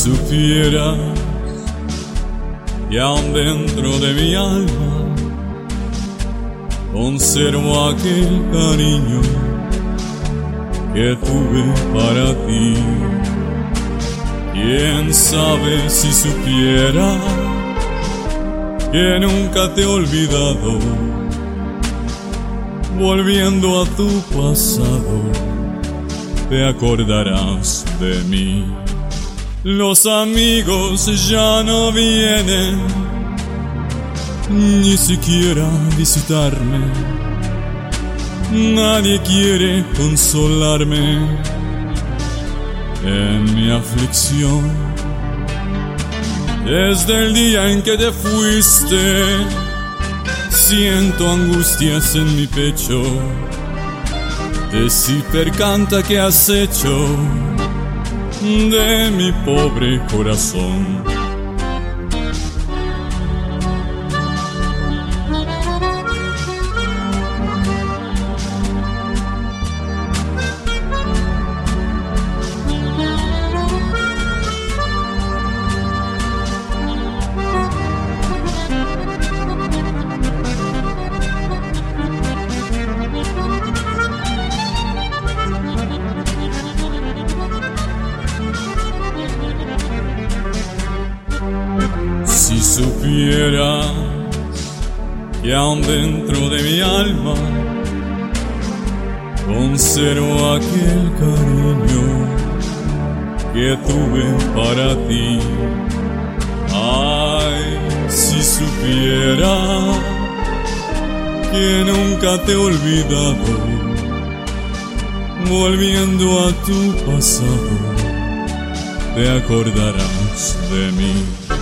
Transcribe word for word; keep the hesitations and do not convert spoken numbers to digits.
supieras que aún dentro de mi alma conservo aquel cariño que tuve para ti. Quién sabe si supiera que nunca te he olvidado, volviendo a tu pasado te acordarás de mí. Los amigos ya no vienen ni siquiera a visitarme, nadie quiere consolarme en mi aflicción. Desde el día en que te fuiste, siento angustias en mi pecho. Decir canta que has hecho de mi pobre corazón. Si supieras que aún dentro de mi alma conservo aquel cariño que tuve para ti. Ay, si supieras que nunca te he olvidado, volviendo a tu pasado te acordarás de mí.